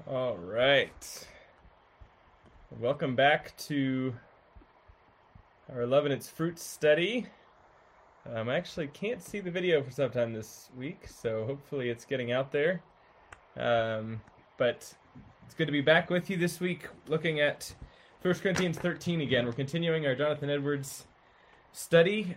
All right. Welcome back to our Love and Its Fruits study. I actually can't see the video for some time this week, so hopefully it's getting out there. But it's good to be back with you this week looking at 1 Corinthians 13 again. We're continuing our Jonathan Edwards study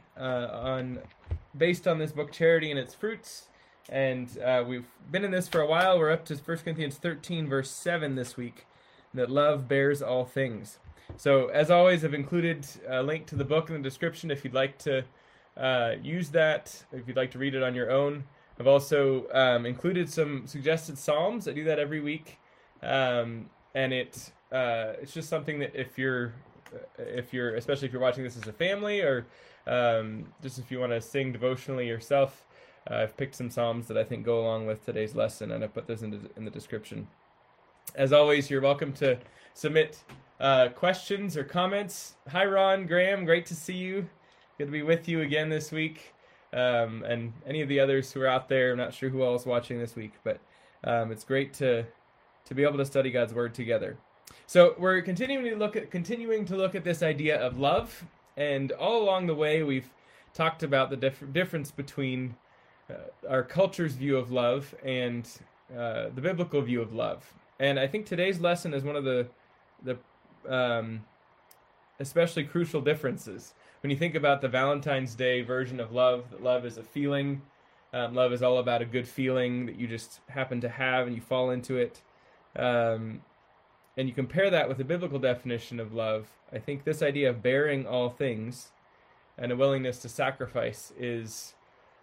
based on this book, Charity and Its Fruits. And we've been in this for a while. We're up to 1 Corinthians 13, verse 7 this week, that love bears all things. So, as always, I've included a link to the book in the description if you'd like to use that, if you'd like to read it on your own. I've also included some suggested psalms. I do that every week. And it's just something that if you're, especially if you're watching this as a family, or just if you want to sing devotionally yourself, I've picked some psalms that I think go along with today's lesson, and I put those in the description. As always, you're welcome to submit questions or comments. Hi, Ron, Graham, great to see you. Good to be with you again this week. And any of the others who are out there, I'm not sure who else is watching this week, but it's great to be able to study God's Word together. So we're continuing to look at this idea of love, and all along the way we've talked about the difference between our culture's view of love and the biblical view of love. And I think today's lesson is one of the especially crucial differences. When you think about the Valentine's Day version of love, that love is a feeling. Love is all about a good feeling that you just happen to have and you fall into it. And you compare that with the biblical definition of love. I think this idea of bearing all things and a willingness to sacrifice is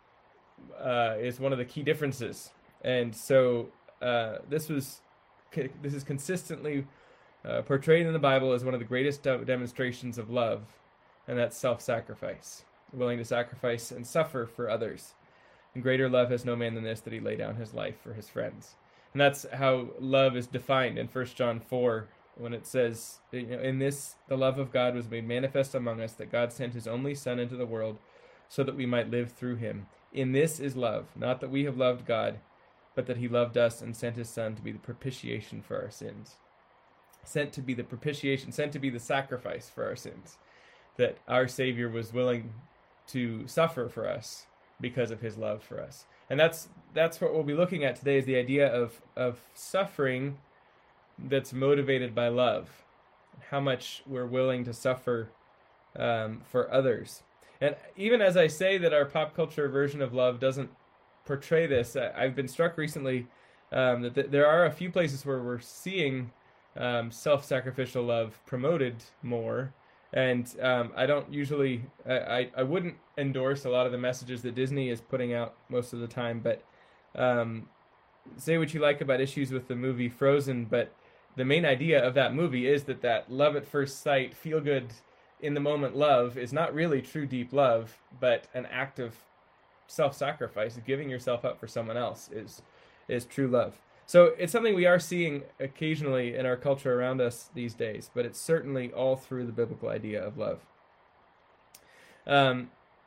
one of the key differences. And so this is consistently portrayed in the Bible as one of the greatest demonstrations of love, and that's self-sacrifice, willing to sacrifice and suffer for others. And greater love has no man than this, that he lay down his life for his friends. And that's how love is defined in 1 John 4, when it says, in this the love of God was made manifest among us, that God sent his only Son into the world so that we might live through him. In this is love, not that we have loved God, but that he loved us and sent his Son to be the propitiation for our sins. Sent to be the propitiation, sent to be the sacrifice for our sins. That our Savior was willing to suffer for us because of his love for us. And that's what we'll be looking at today, is the idea of suffering that's motivated by love. How much we're willing to suffer for others. And even as I say that our pop culture version of love doesn't portray this, I've been struck recently that there are a few places where we're seeing self-sacrificial love promoted more. And I don't usually, I wouldn't endorse a lot of the messages that Disney is putting out most of the time, but say what you like about issues with the movie Frozen, but the main idea of that movie is that love at first sight, feel good, in the moment love is not really true deep love, but an act of self-sacrifice. Giving yourself up for someone else is true love. So it's something we are seeing occasionally in our culture around us these days, but it's certainly all through the biblical idea of love. But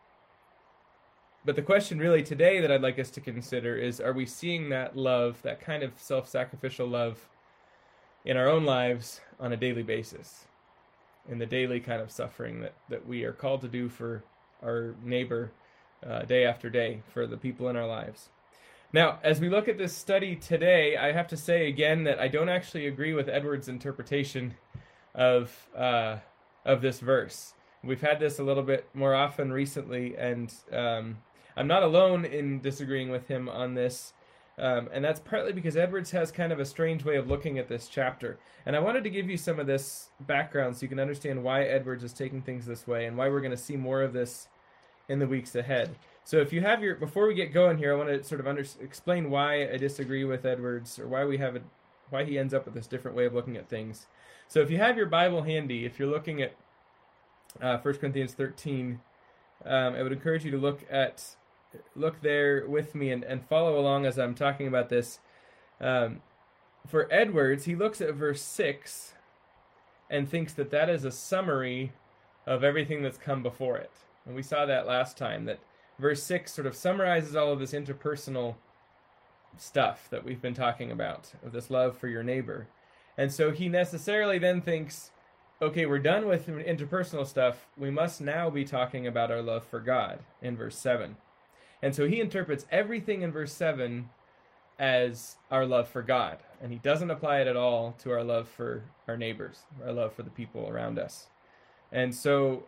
the question really today that I'd like us to consider is, are we seeing that love, that kind of self-sacrificial love, in our own lives on a daily basis? In the daily kind of suffering that we are called to do for our neighbor day after day, for the people in our lives. Now, as we look at this study today, I have to say again that I don't actually agree with Edwards' interpretation of this verse. We've had this a little bit more often recently, and I'm not alone in disagreeing with him on this. And that's partly because Edwards has kind of a strange way of looking at this chapter. And I wanted to give you some of this background so you can understand why Edwards is taking things this way and why we're going to see more of this in the weeks ahead. So if you have before we get going here, I want to sort of explain why I disagree with Edwards, or why he ends up with this different way of looking at things. So if you have your Bible handy, if you're looking at 1 Corinthians 13, I would encourage you to look there with me and follow along as I'm talking about this. For Edwards, he looks at verse 6 and thinks that is a summary of everything that's come before it. And we saw that last time, that verse 6 sort of summarizes all of this interpersonal stuff that we've been talking about, of this love for your neighbor. And so he necessarily then thinks, okay, we're done with interpersonal stuff. We must now be talking about our love for God in verse 7. And so he interprets everything in verse 7 as our love for God. And he doesn't apply it at all to our love for our neighbors, our love for the people around us. And so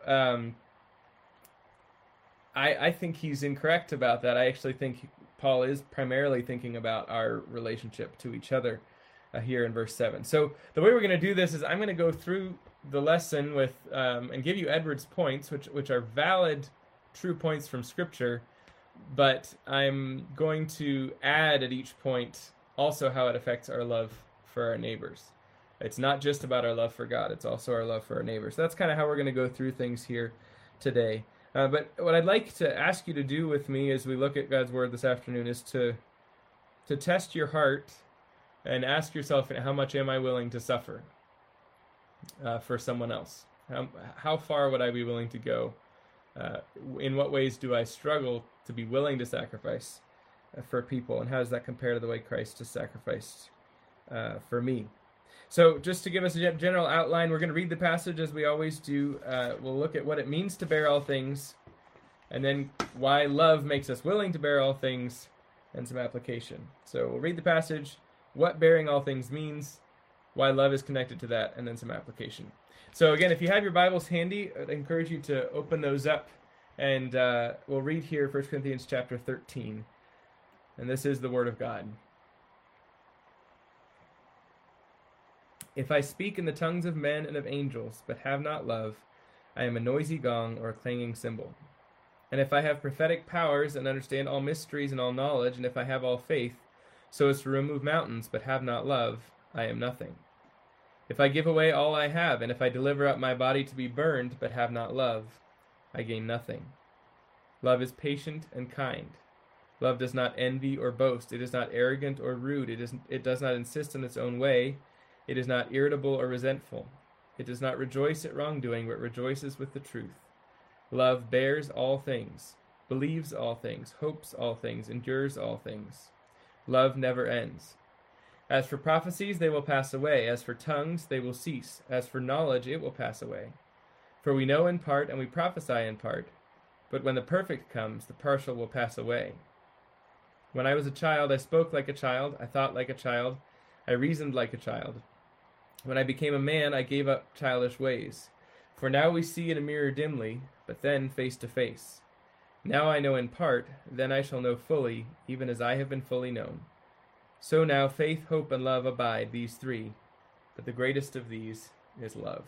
I think he's incorrect about that. I actually think Paul is primarily thinking about our relationship to each other here in verse 7. So the way we're going to do this is I'm going to go through the lesson with and give you Edwards' points, which are valid, true points from Scripture, but I'm going to add at each point also how it affects our love for our neighbors. It's not just about our love for God, it's also our love for our neighbors. So that's kind of how we're going to go through things here today. But what I'd like to ask you to do with me as we look at God's Word this afternoon is to test your heart and ask yourself, how much am I willing to suffer for someone else? How far would I be willing to go? In what ways do I struggle to be willing to sacrifice for people? And how does that compare to the way Christ has sacrificed for me? So just to give us a general outline, we're going to read the passage as we always do. We'll look at what it means to bear all things, and then why love makes us willing to bear all things, and some application. So we'll read the passage, what bearing all things means, why love is connected to that, and then some application. So again, if you have your Bibles handy, I'd encourage you to open those up, and we'll read here 1 Corinthians chapter 13. And this is the Word of God. If I speak in the tongues of men and of angels, but have not love, I am a noisy gong or a clanging cymbal. And if I have prophetic powers and understand all mysteries and all knowledge, and if I have all faith, so as to remove mountains, but have not love, I am nothing. If I give away all I have, and if I deliver up my body to be burned, but have not love, I gain nothing. Love is patient and kind. Love does not envy or boast. It is not arrogant or rude. It does not insist on its own way. It is not irritable or resentful. It does not rejoice at wrongdoing, but rejoices with the truth. Love bears all things, believes all things, hopes all things, endures all things. Love never ends. As for prophecies, they will pass away. As for tongues, they will cease. As for knowledge, it will pass away. For we know in part, and we prophesy in part. But when the perfect comes, the partial will pass away. When I was a child, I spoke like a child, I thought like a child, I reasoned like a child. When I became a man, I gave up childish ways. For now we see in a mirror dimly, but then face to face. Now I know in part, then I shall know fully, even as I have been fully known. So now faith, hope, and love abide, these three, but the greatest of these is love.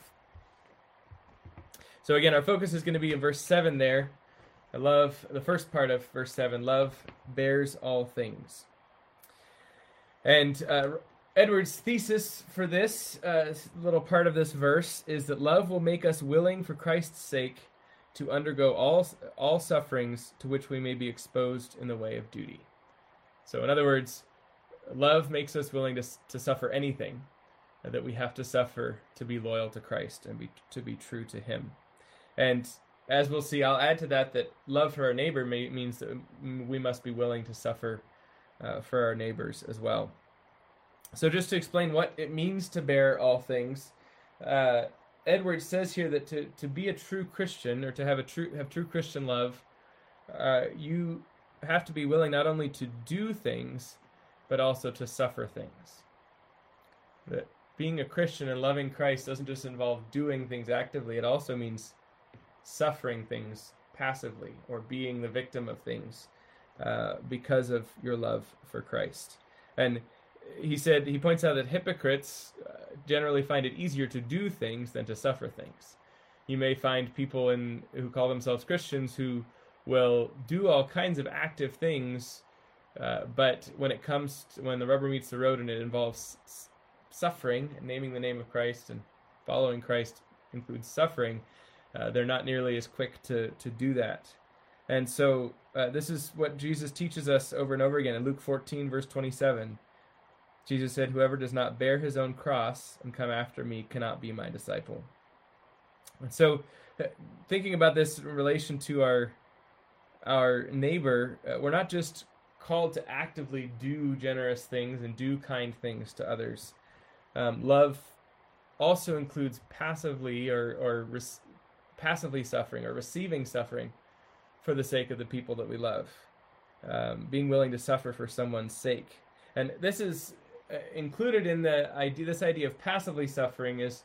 So again, our focus is going to be in verse 7 there. I love the first part of verse 7, love bears all things. And Edwards' thesis for this little part of this verse is that love will make us willing for Christ's sake to undergo all sufferings to which we may be exposed in the way of duty. So in other words, love makes us willing to suffer anything that we have to suffer to be loyal to Christ and to be true to Him. And as we'll see, I'll add to that love for our neighbor means that we must be willing to suffer for our neighbors as well. So just to explain what it means to bear all things, Edwards says here that to be a true Christian, or to have true Christian love, you have to be willing not only to do things, but also to suffer things. That being a Christian and loving Christ doesn't just involve doing things actively, it also means suffering things passively, or being the victim of things because of your love for Christ. And he points out that hypocrites generally find it easier to do things than to suffer things. You may find people who call themselves Christians who will do all kinds of active things, but when the rubber meets the road and it involves suffering, and naming the name of Christ and following Christ includes suffering, they're not nearly as quick to do that. And so this is what Jesus teaches us over and over again in Luke 14, verse 27. Jesus said, "Whoever does not bear his own cross and come after me cannot be my disciple." And so thinking about this in relation to our neighbor, we're not just called to actively do generous things and do kind things to others. Love also includes passively suffering or receiving suffering for the sake of the people that we love, being willing to suffer for someone's sake. And this is included in the idea. This idea of passively suffering is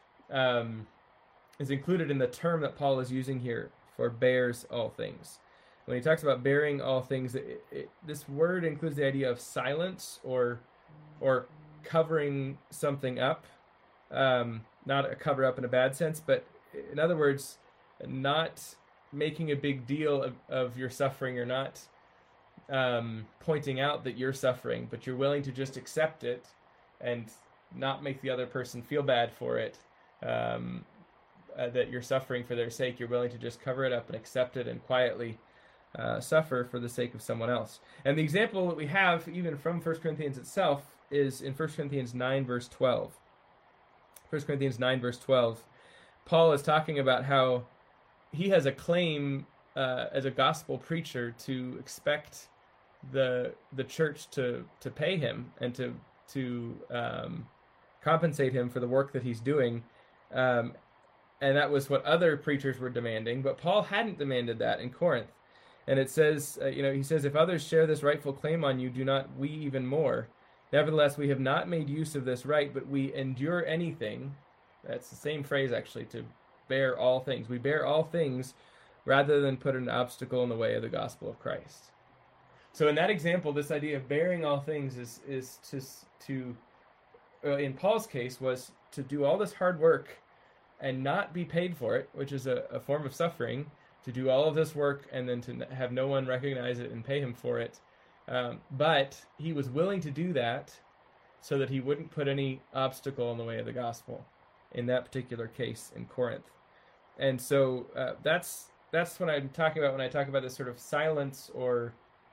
included in the term that Paul is using here for bears all things. When he talks about bearing all things, this word includes the idea of silence or covering something up. Not a cover up in a bad sense, but in other words, not making a big deal of your suffering, or not pointing out that you're suffering, but you're willing to just accept it and not make the other person feel bad for it, that you're suffering for their sake. You're willing to just cover it up and accept it and quietly suffer for the sake of someone else. And the example that we have, even from 1 Corinthians itself, is in 1 Corinthians 9, verse 12. 1 Corinthians 9, verse 12. Paul is talking about how he has a claim as a gospel preacher to expect the church to pay him and to compensate him for the work that he's doing. And that was what other preachers were demanding, but Paul hadn't demanded that in Corinth. And it says, he says, if others share this rightful claim on you, do not we even more? Nevertheless, we have not made use of this right, but we endure anything. That's the same phrase, actually, to bear all things. We bear all things rather than put an obstacle in the way of the gospel of Christ. So in that example, this idea of bearing all things is to in Paul's case, was to do all this hard work and not be paid for it, which is a form of suffering, to do all of this work and then to have no one recognize it and pay him for it. But he was willing to do that so that he wouldn't put any obstacle in the way of the gospel in that particular case in Corinth. And so that's what I'm talking about when I talk about this sort of silence, or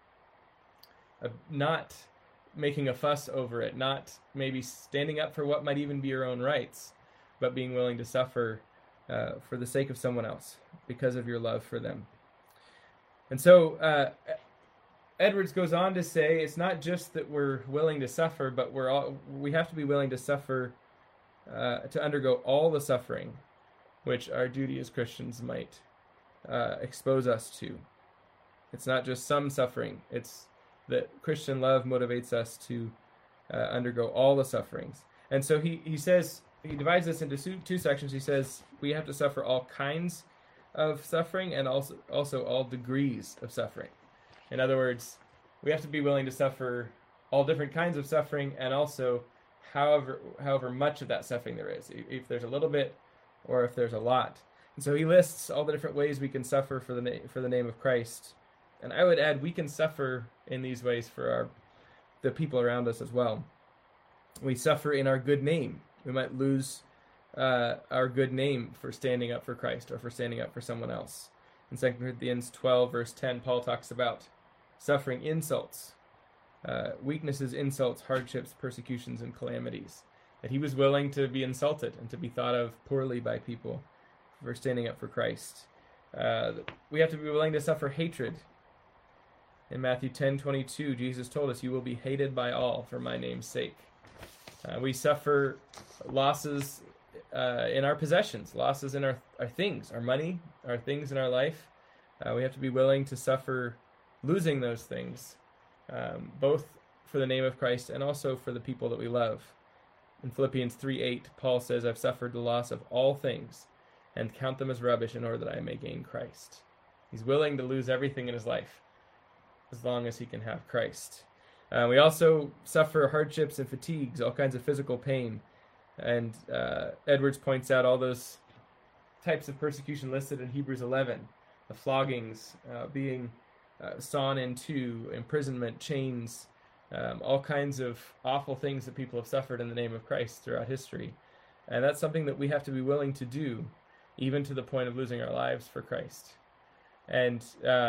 not making a fuss over it, not maybe standing up for what might even be your own rights, but being willing to suffer for the sake of someone else because of your love for them. And so Edwards goes on to say it's not just that we're willing to suffer, but we have to be willing to suffer, to undergo all the suffering which our duty as Christians might expose us to. It's not just some suffering. It's that Christian love motivates us to undergo all the sufferings. And so he says, he divides this into two sections. He says we have to suffer all kinds of suffering and also all degrees of suffering. In other words, we have to be willing to suffer all different kinds of suffering, and also however much of that suffering there is, if there's a little bit or if there's a lot. And so he lists all the different ways we can suffer for the name of Christ. And I would add, we can suffer in these ways for the people around us as well. We suffer in our good name. We might lose our good name for standing up for Christ or for standing up for someone else. In 2 Corinthians 12, verse 10, Paul talks about suffering insults, weaknesses, insults, hardships, persecutions, and calamities. That he was willing to be insulted and to be thought of poorly by people for standing up for Christ. We have to be willing to suffer hatred. In Matthew 10:22, Jesus told us, "You will be hated by all for my name's sake." We suffer losses in our possessions, losses in our things, our money, our things in our life. We have to be willing to suffer losing those things, both for the name of Christ and also for the people that we love. In Philippians 3:8, Paul says, "I've suffered the loss of all things and count them as rubbish in order that I may gain Christ." He's willing to lose everything in his life as long as he can have Christ. We also suffer hardships and fatigues, all kinds of physical pain. And Edwards points out all those types of persecution listed in Hebrews 11. The floggings, being sawn in two, imprisonment, chains, all kinds of awful things that people have suffered in the name of Christ throughout history. And that's something that we have to be willing to do, even to the point of losing our lives for Christ. And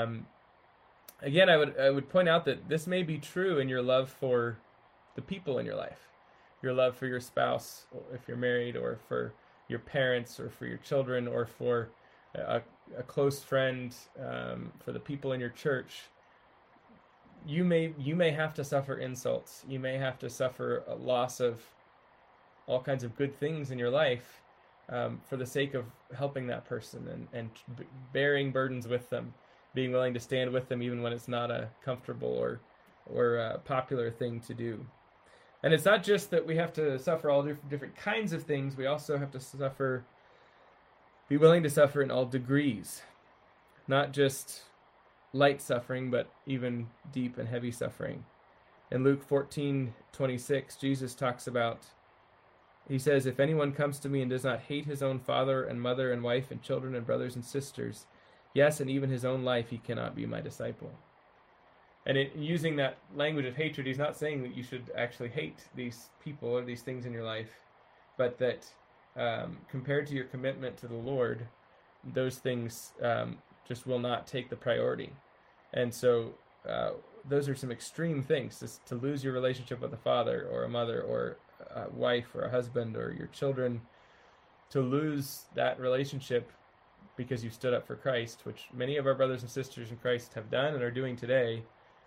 again, I would point out that this may be true in your love for the people in your life, your love for your spouse, if you're married, or for your parents, or for your children, or for a close friend, for the people in your church. you may have to suffer insults. You may have to suffer a loss of all kinds of good things in your life for the sake of helping that person and bearing burdens with them, being willing to stand with them even when it's not a comfortable or a popular thing to do. And it's not just that we have to suffer all different kinds of things. We also have to be willing to suffer in all degrees, not just light suffering, but even deep and heavy suffering. In Luke 14:26, Jesus talks about, he says, "If anyone comes to me and does not hate his own father and mother and wife and children and brothers and sisters, yes, and even his own life, he cannot be my disciple." And using that language of hatred, he's not saying that you should actually hate these people or these things in your life, but that compared to your commitment to the Lord, those things just will not take the priority. And so those are some extreme things, to lose your relationship with a father or a mother or a wife or a husband or your children, to lose that relationship because you stood up for Christ, which many of our brothers and sisters in Christ have done and are doing today,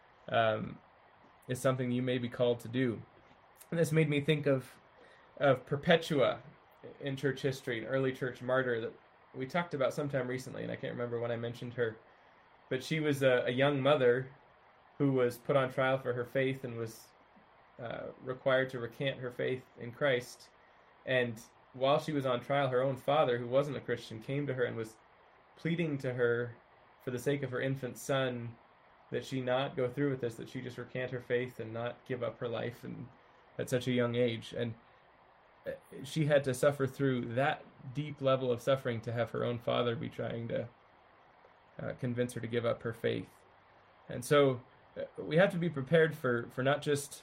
is something you may be called to do. And this made me think of Perpetua in church history, an early church martyr that we talked about sometime recently, and I can't remember when I mentioned her. But she was a young mother who was put on trial for her faith and was required to recant her faith in Christ. And while she was on trial, her own father, who wasn't a Christian, came to her and was pleading to her for the sake of her infant son that she not go through with this, that she just recant her faith and not give up her life and at such a young age. And she had to suffer through that deep level of suffering to have her own father be trying to convince her to give up her faith. And so we have to be prepared for not just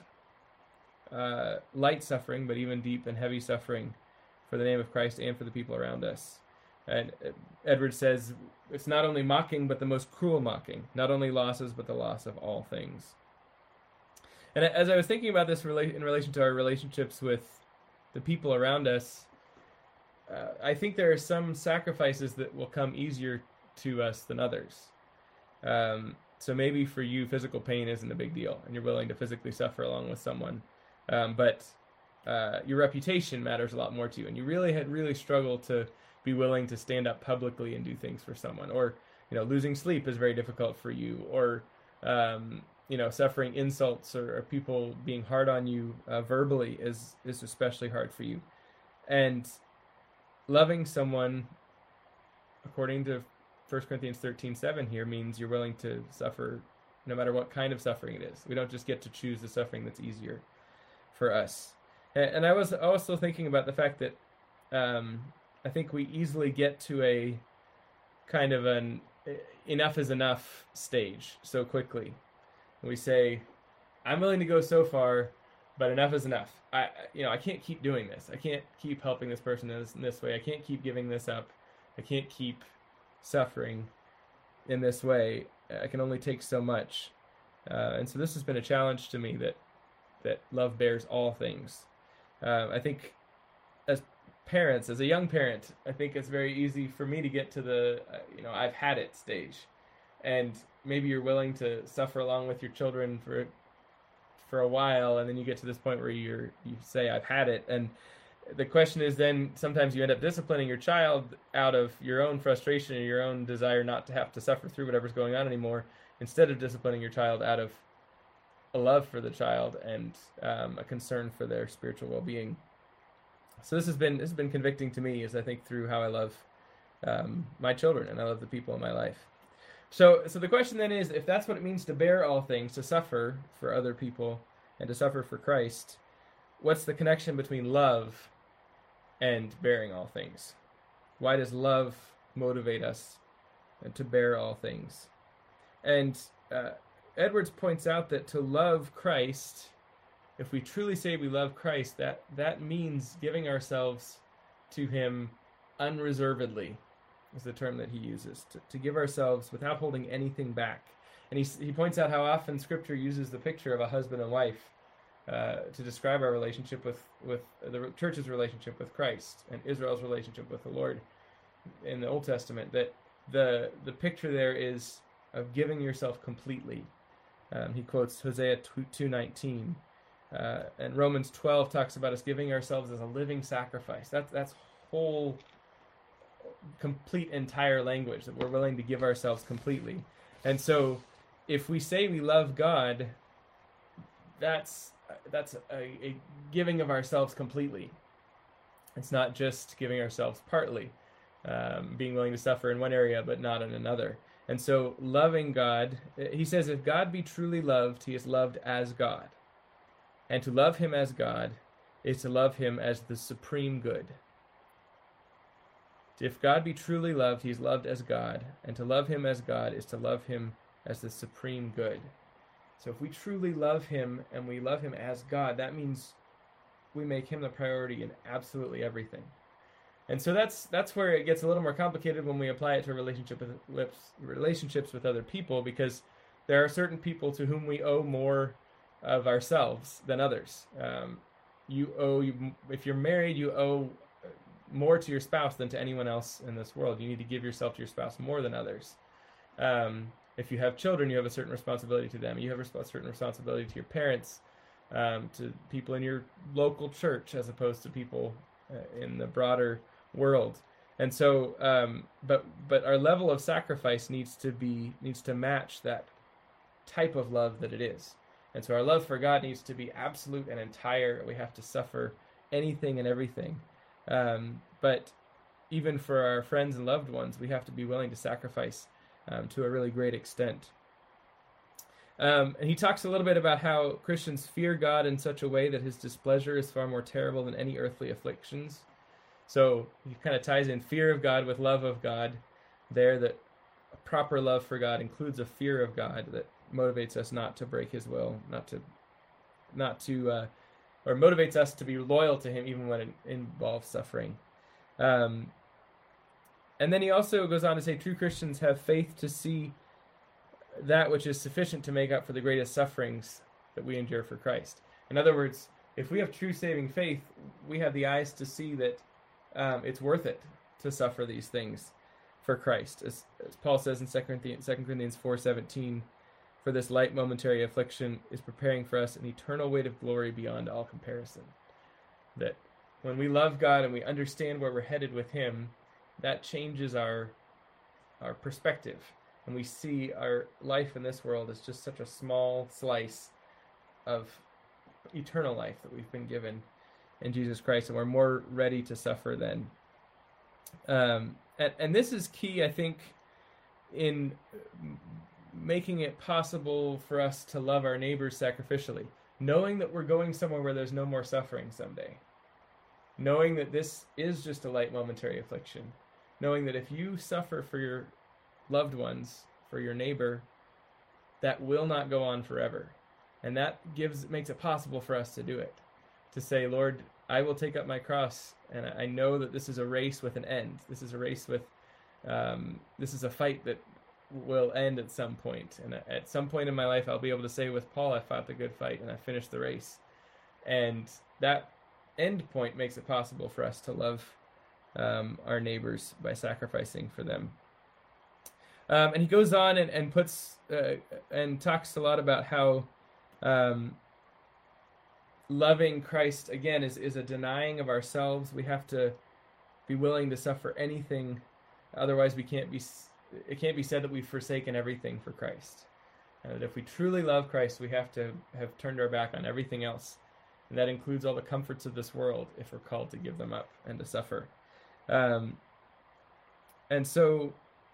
light suffering, but even deep and heavy suffering for the name of Christ and for the people around us. And Edwards says, it's not only mocking, but the most cruel mocking. Not only losses, but the loss of all things. And as I was thinking about this in relation to our relationships with the people around us, I think there are some sacrifices that will come easier to us than others. So maybe for you, physical pain isn't a big deal, and you're willing to physically suffer along with someone. But your reputation matters a lot more to you, and you really struggle to be willing to stand up publicly and do things for someone. Or, losing sleep is very difficult for you, or suffering insults or people being hard on you verbally is especially hard for you. And loving someone, according to 1 Corinthians 13:7 here, means you're willing to suffer no matter what kind of suffering it is. We don't just get to choose the suffering that's easier for us. And I was also thinking about the fact that I think we easily get to a kind of an enough is enough stage so quickly. We say, I'm willing to go so far, but enough is enough. I can't keep doing this. I can't keep helping this person in this way. I can't keep giving this up. I can't keep suffering in this way. I can only take so much. And so this has been a challenge to me, that love bears all things. I think as parents, as a young parent, I think it's very easy for me to get to the, I've had it stage. And maybe you're willing to suffer along with your children for a while, and then you get to this point where you say, I've had it. And the question is then, sometimes you end up disciplining your child out of your own frustration or your own desire not to have to suffer through whatever's going on anymore, instead of disciplining your child out of a love for the child and a concern for their spiritual well-being. So this has been convicting to me as I think through how I love my children and I love the people in my life. So the question then is, if that's what it means to bear all things, to suffer for other people and to suffer for Christ, what's the connection between love and bearing all things? Why does love motivate us to bear all things? And Edwards points out that to love Christ, if we truly say we love Christ, that means giving ourselves to him unreservedly, is the term that he uses, to give ourselves without holding anything back. And he points out how often Scripture uses the picture of a husband and wife to describe our relationship with the church's relationship with Christ and Israel's relationship with the Lord in the Old Testament, that the picture there is of giving yourself completely, He quotes Hosea 2:19. And Romans 12 talks about us giving ourselves as a living sacrifice. That's whole, complete, entire language, that we're willing to give ourselves completely. And so if we say we love God, that's a giving of ourselves completely. It's not just giving ourselves partly, being willing to suffer in one area but not in another. And so loving God, he says, if God be truly loved, he is loved as God. And to love him as God is to love him as the supreme good. If God be truly loved, he is loved as God. And to love him as God is to love him as the supreme good. So if we truly love him and we love him as God, that means we make him the priority in absolutely everything. And so that's where it gets a little more complicated when we apply it to relationships with other people, because there are certain people to whom we owe more of ourselves than others. If you're married, you owe more to your spouse than to anyone else in this world. You need to give yourself to your spouse more than others. If you have children, you have a certain responsibility to them. You have a certain responsibility to your parents, to people in your local church, as opposed to people in the broader world. And so, but our level of sacrifice needs to match that type of love that it is. And so our love for God needs to be absolute and entire. We have to suffer anything and everything. But even for our friends and loved ones, we have to be willing to sacrifice to a really great extent. And he talks a little bit about how Christians fear God in such a way that his displeasure is far more terrible than any earthly afflictions. So he kind of ties in fear of God with love of God there, that a proper love for God includes a fear of God that motivates us not to break his will, or motivates us to be loyal to him even when it involves suffering. And then he also goes on to say true Christians have faith to see that which is sufficient to make up for the greatest sufferings that we endure for Christ. In other words, if we have true saving faith, we have the eyes to see that it's worth it to suffer these things for Christ. As Paul says in 2 Corinthians 4:17, for this light momentary affliction is preparing for us an eternal weight of glory beyond all comparison. That when we love God and we understand where we're headed with him, that changes our perspective. And we see our life in this world as just such a small slice of eternal life that we've been given in Jesus Christ, and we're more ready to suffer then. And this is key, I think, in making it possible for us to love our neighbors sacrificially, knowing that we're going somewhere where there's no more suffering someday, knowing that this is just a light momentary affliction, knowing that if you suffer for your loved ones, for your neighbor, that will not go on forever. And that makes it possible for us to do it, to say, Lord, I will take up my cross, and I know that this is a race with an end. This is a race with, this is a fight that will end at some point. And at some point in my life, I'll be able to say with Paul, I fought the good fight and I finished the race. And that end point makes it possible for us to love our neighbors by sacrificing for them. And he goes on and puts and talks a lot about how loving Christ, again, is a denying of ourselves. We have to be willing to suffer anything. Otherwise, it can't be said that we've forsaken everything for Christ. And that if we truly love Christ, we have to have turned our back on everything else. And that includes all the comforts of this world if we're called to give them up and to suffer. And so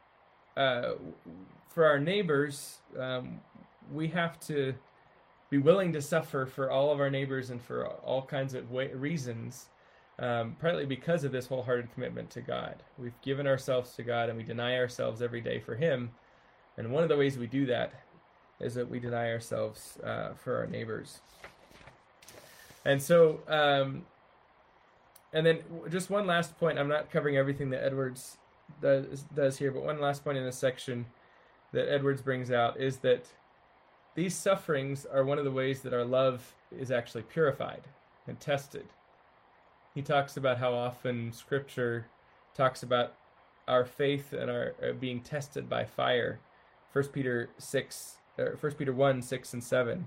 for our neighbors, we have to be willing to suffer for all of our neighbors and for all kinds of reasons, partly because of this wholehearted commitment to God. We've given ourselves to God and we deny ourselves every day for him. And one of the ways we do that is that we deny ourselves for our neighbors. And so, and then just one last point. I'm not covering everything that Edwards does here, but one last point in this section that Edwards brings out is that these sufferings are one of the ways that our love is actually purified and tested. He talks about how often Scripture talks about our faith and our being tested by fire. 1 Peter 6 1 Peter 1, 6 and 7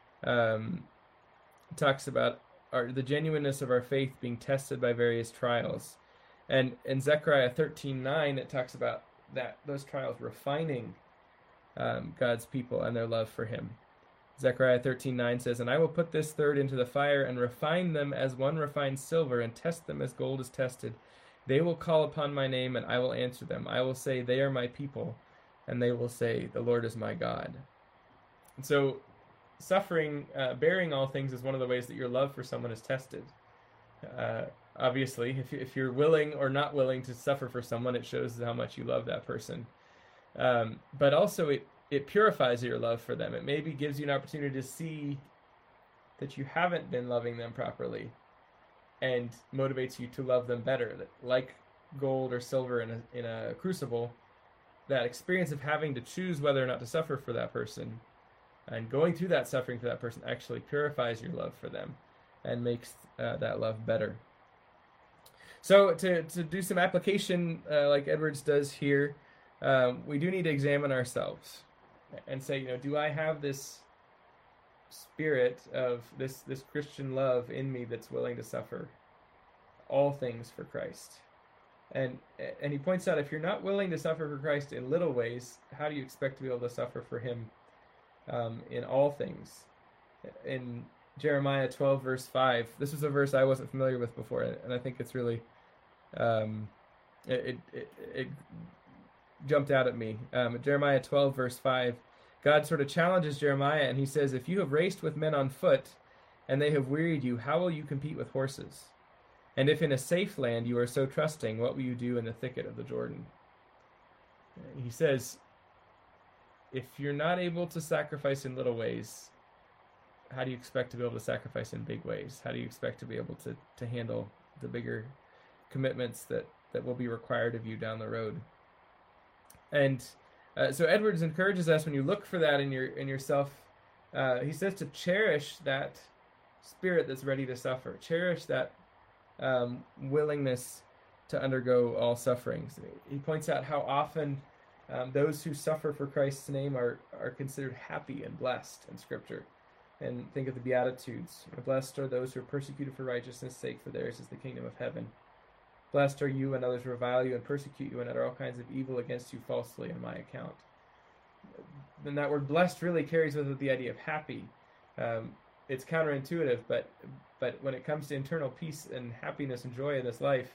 talks about the genuineness of our faith being tested by various trials. And in Zechariah 13:9, it talks about those trials refining God's people and their love for him. Zechariah 13:9 says, "And I will put this third into the fire and refine them as one refines silver and test them as gold is tested. They will call upon my name and I will answer them. I will say, they are my people, and they will say, the Lord is my God." And so suffering, bearing all things is one of the ways that your love for someone is tested. Obviously, if you're willing or not willing to suffer for someone, it shows how much you love that person. But also it purifies your love for them. It maybe gives you an opportunity to see that you haven't been loving them properly and motivates you to love them better. That, like gold or silver in a crucible, that experience of having to choose whether or not to suffer for that person and going through that suffering for that person actually purifies your love for them and makes that love better. So to do some application like Edwards does here, we do need to examine ourselves and say, do I have this spirit of this Christian love in me that's willing to suffer all things for Christ? And he points out, if you're not willing to suffer for Christ in little ways, how do you expect to be able to suffer for him in all things? In Jeremiah 12, verse 5, this was a verse I wasn't familiar with before, and I think it's really, it jumped out at me. Jeremiah 12, verse 5, God sort of challenges Jeremiah, and he says, "If you have raced with men on foot, and they have wearied you, how will you compete with horses? And if in a safe land you are so trusting, what will you do in the thicket of the Jordan?" He says, if you're not able to sacrifice in little ways, how do you expect to be able to sacrifice in big ways? How do you expect to be able to handle the bigger commitments that will be required of you down the road? And so Edwards encourages us, when you look for that in yourself, he says to cherish that spirit that's ready to suffer. Cherish that willingness to undergo all sufferings. He points out how often those who suffer for Christ's name are considered happy and blessed in Scripture. And think of the Beatitudes. Blessed are those who are persecuted for righteousness' sake, for theirs is the kingdom of heaven. Blessed are you when others revile you and persecute you and utter all kinds of evil against you falsely on my account. And that word blessed really carries with it the idea of happy. It's counterintuitive, but when it comes to internal peace and happiness and joy in this life,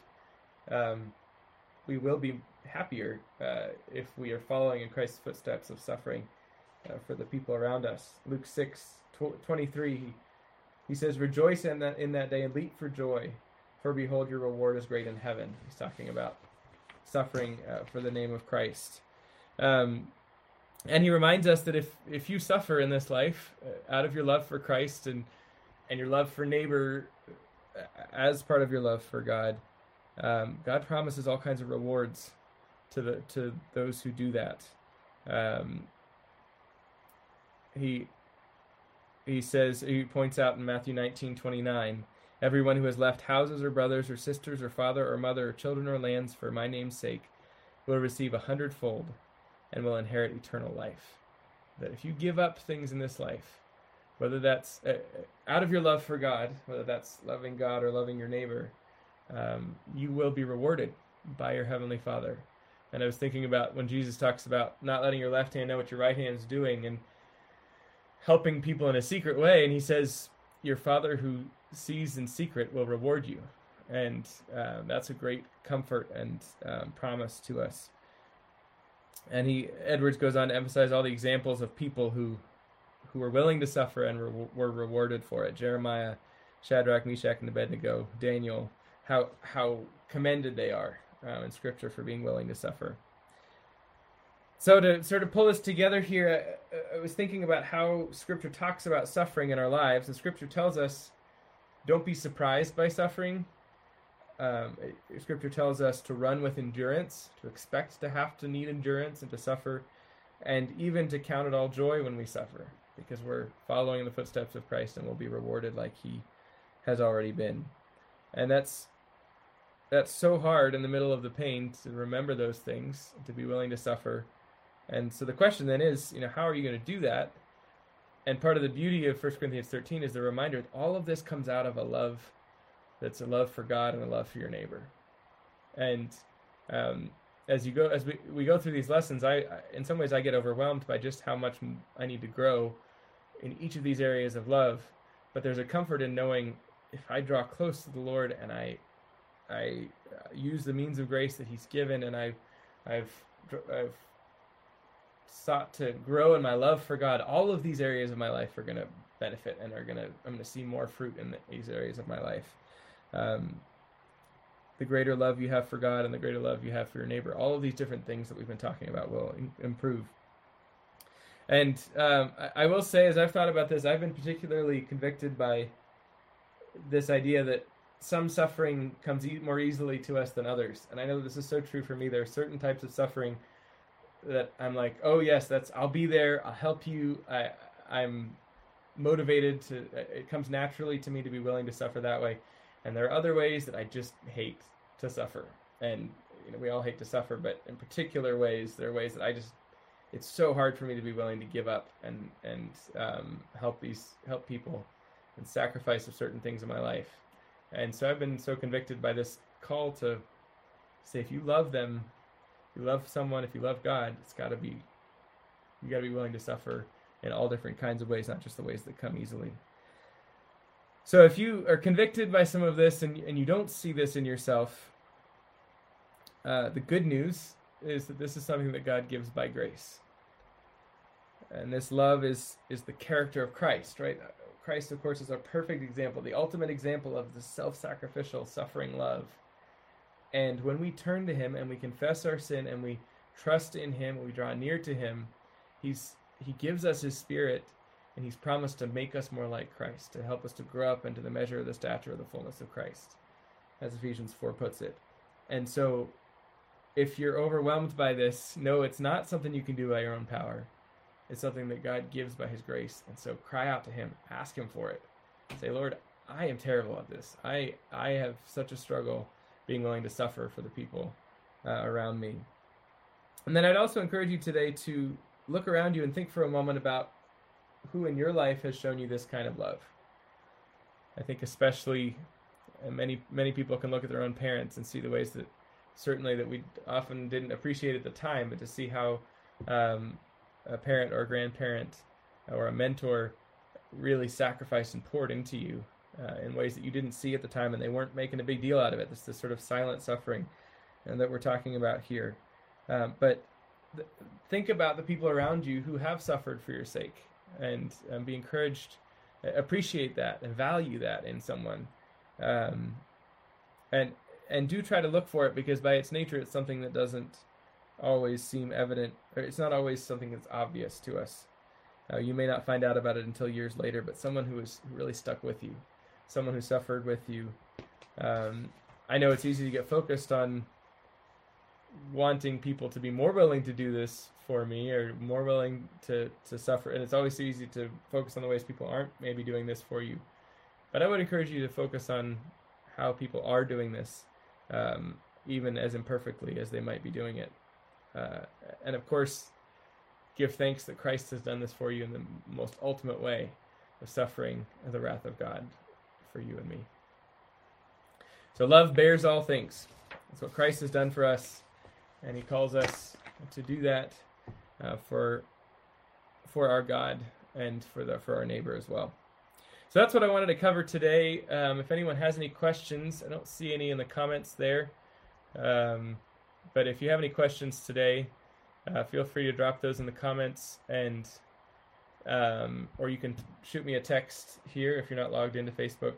we will be happier if we are following in Christ's footsteps of suffering for the people around us. Luke 6:23, he says, "Rejoice in that day and leap for joy, for behold, your reward is great in heaven." He's talking about suffering for the name of Christ. And he reminds us that if you suffer in this life out of your love for Christ and your love for neighbor as part of your love for God, God promises all kinds of rewards to those who do that. He points out in Matthew 19:29, "Everyone who has left houses or brothers or sisters or father or mother or children or lands for my name's sake will receive 100-fold and will inherit eternal life." That if you give up things in this life, whether that's out of your love for God, whether that's loving God or loving your neighbor, you will be rewarded by your Heavenly Father. And I was thinking about when Jesus talks about not letting your left hand know what your right hand is doing and helping people in a secret way, and he says, your Father who sees in secret will reward you. And that's a great comfort and promise to us. And Edwards goes on to emphasize all the examples of people who were willing to suffer and were rewarded for it. Jeremiah, Shadrach, Meshach, and Abednego, Daniel, how commended they are in Scripture for being willing to suffer. So to sort of pull this together here, I was thinking about how Scripture talks about suffering in our lives. And Scripture tells us, don't be surprised by suffering. Scripture tells us to run with endurance, to expect to have to need endurance and to suffer, and even to count it all joy when we suffer, because we're following in the footsteps of Christ and will be rewarded like he has already been. And that's so hard in the middle of the pain to remember those things, to be willing to suffer, And so the question then is, how are you going to do that? And part of the beauty of 1 Corinthians 13 is the reminder that all of this comes out of a love that's a love for God and a love for your neighbor. And as we go through these lessons, I in some ways I get overwhelmed by just how much I need to grow in each of these areas of love. But there's a comfort in knowing if I draw close to the Lord and I use the means of grace that He's given, and I've sought to grow in my love for God, all of these areas of my life are going to benefit, and I'm going to see more fruit in these areas of my life. The greater love you have for God and the greater love you have for your neighbor, all of these different things that we've been talking about will improve. And I will say, as I've thought about this, I've been particularly convicted by this idea that some suffering comes more easily to us than others. And I know this is so true for me. There are certain types of suffering that I'm like, oh yes, I'll be there, I'll help you. I'm motivated it comes naturally to me to be willing to suffer that way. And there are other ways that I just hate to suffer. And we all hate to suffer, but in particular ways, there are ways that it's so hard for me to be willing to give up and help people and sacrifice of certain things in my life. And so I've been so convicted by this call to say, if you love them, if you love someone, if you love God, you got to be willing to suffer in all different kinds of ways, not just the ways that come easily. So if you are convicted by some of this and you don't see this in yourself, the good news is that this is something that God gives by grace. And this love is the character of Christ, right? Christ, of course, is a perfect example, the ultimate example of the self-sacrificial, suffering love. And when we turn to Him and we confess our sin and we trust in Him, we draw near to Him, He gives us His Spirit, and He's promised to make us more like Christ, to help us to grow up into the measure of the stature of the fullness of Christ, as Ephesians 4 puts it. And so, if you're overwhelmed by this, no, it's not something you can do by your own power. It's something that God gives by His grace. And so cry out to Him, ask Him for it. Say, Lord, I am terrible at this. I have such a struggle being willing to suffer for the people around me. And then I'd also encourage you today to look around you and think for a moment about who in your life has shown you this kind of love. I think especially many people can look at their own parents and see the ways that certainly that we often didn't appreciate at the time, but to see how a parent or a grandparent or a mentor really sacrificed and poured into you in ways that you didn't see at the time, and they weren't making a big deal out of it. This sort of silent suffering that we're talking about here. But think about the people around you who have suffered for your sake, and be encouraged, appreciate that and value that in someone. And do try to look for it, because by its nature it's something that doesn't always seem evident, or it's not always something that's obvious to us. You may not find out about it until years later, but someone who really stuck with you, someone who suffered with you. I know it's easy to get focused on wanting people to be more willing to do this for me, or more willing to suffer, and it's always easy to focus on the ways people aren't maybe doing this for you. But I would encourage you to focus on how people are doing this, even as imperfectly as they might be doing it. And of course, give thanks that Christ has done this for you in the most ultimate way of suffering the wrath of God for you and me. So love bears all things. That's what Christ has done for us, and He calls us to do that for our God and for our neighbor as well. So that's what I wanted to cover today. If anyone has any questions, I don't see any in the comments there. But if you have any questions today, feel free to drop those in the comments, and or you can shoot me a text here if you're not logged into Facebook.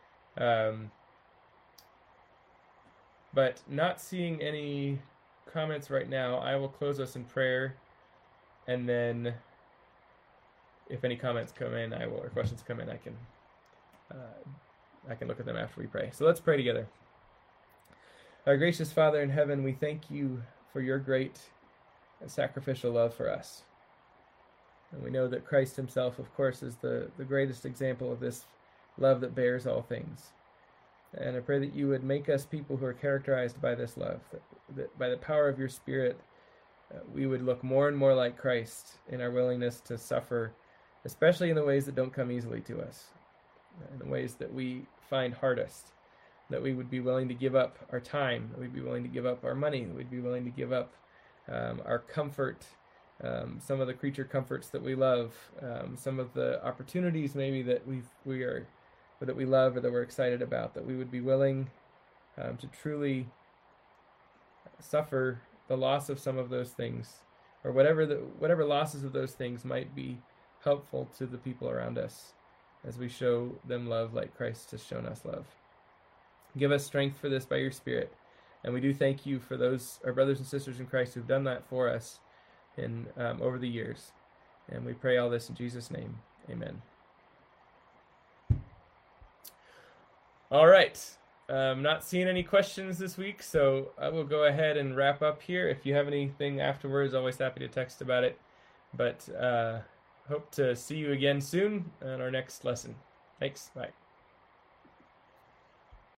But not seeing any comments right now, I will close us in prayer, and then if any comments come in, or questions come in, I can look at them after we pray. So let's pray together. Our gracious Father in heaven, we thank you for your great sacrificial love for us. And we know that Christ Himself, of course, is the greatest example of this love that bears all things. And I pray that you would make us people who are characterized by this love, that by the power of your Spirit, we would look more and more like Christ in our willingness to suffer, especially in the ways that don't come easily to us, in the ways that we find hardest, that we would be willing to give up our time, that we'd be willing to give up our money, that we'd be willing to give up our comfort, some of the creature comforts that we love, some of the opportunities maybe that that we love or that we're excited about, that we would be willing to truly suffer the loss of some of those things, or whatever losses of those things might be helpful to the people around us as we show them love like Christ has shown us love. Give us strength for this by your Spirit. And we do thank you for those, our brothers and sisters in Christ, who've done that for us in over the years. And we pray all this in Jesus' name. Amen. All right. Not seeing any questions this week, so I will go ahead and wrap up here. If you have anything afterwards, always happy to text about it. But hope to see you again soon on our next lesson. Thanks. Bye.